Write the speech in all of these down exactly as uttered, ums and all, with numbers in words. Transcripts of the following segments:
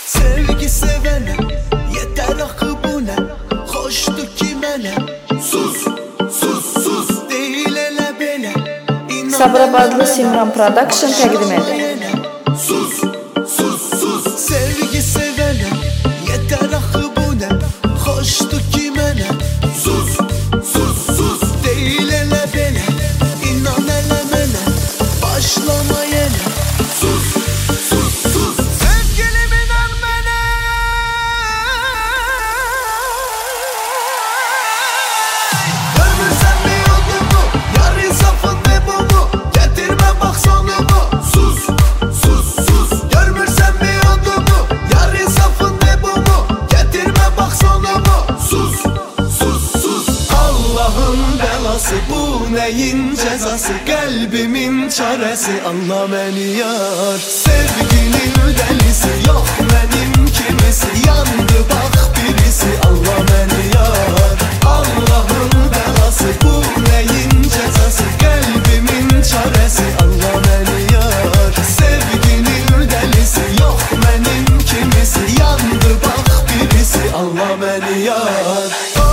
Sevgi sevene yeter akı bu ne? Hoştu ki mene. Sus, sus, sus değil ele bele. Sabirabadlı Simran Production təqdim edir. Sus, sus, sus sevgi sevene yeter akı bu ne? Hoştu ki mene. Sus, sus, sus değil ele bele. İnan ele mene. Başlama yene. Sus, sus, sus sevgilim inan mene. Görmürsen mi yolumu? Yar insafın ne bu mu? Getirme bak sonumu. Sus, sus, sus görmürsen mi yolumu? Yar insafın ne bu mu? Getirme bak sonumu. Sus, sus, sus Allah'ın belası bu neyin cezası? Kalbimin çaresi anla beni yar. Sevginin delisi yok benim kimisi. Yandı bak birisi anla beni yar. Allah'ın belası bu neyin cezası? Kalbimin çaresi anla beni yar. Sevginin delisi yok benim kimisi. Yandı bak birisi anla beni yar.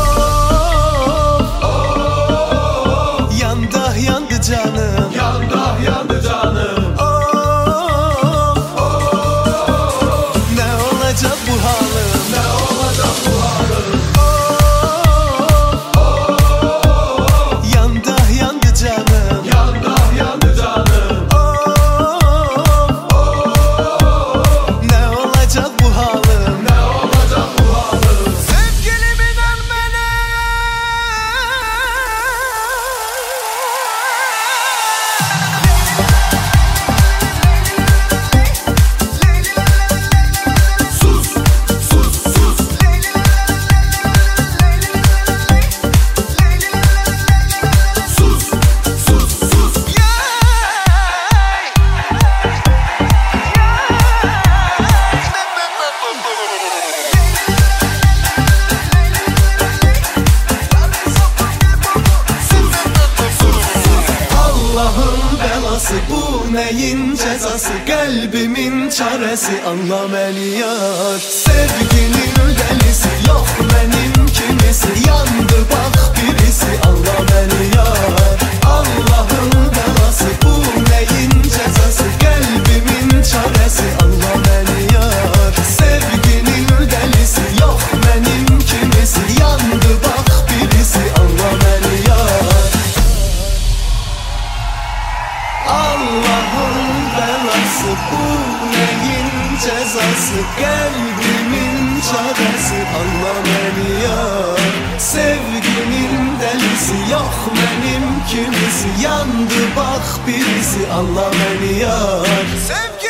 Yandı yandı canım. Yandı yandı canım. Oh, oh, ne olacak bu halim? Ne olacak bu halim? Oh, yandı yandı canım. Yandı yandı canım. Oh, ne olacak bu halim? Ne olacak bu halim? Sevgilim inan bana. Sus, sus, sus Sus, sus, sus Allah'ın belası bu neyin cezası? Kalbimin çaresi anla beni yar. Sevginin delisi yok benim kimisi. Yandı bak birisi anla beni yar. Allah'ın belası bu neyin cezası? Kalbimin çaresi anla beni yar. Sevginin delisi yok benim kimisi. Yandı bak birisi anla beni yar. Allah'ın belası bu neyin cezası? Kalbimin çaresi anla beni yar. Sevginin delisi yok benim kimisi. Yandı bak birisi anla beni yar. Sevgi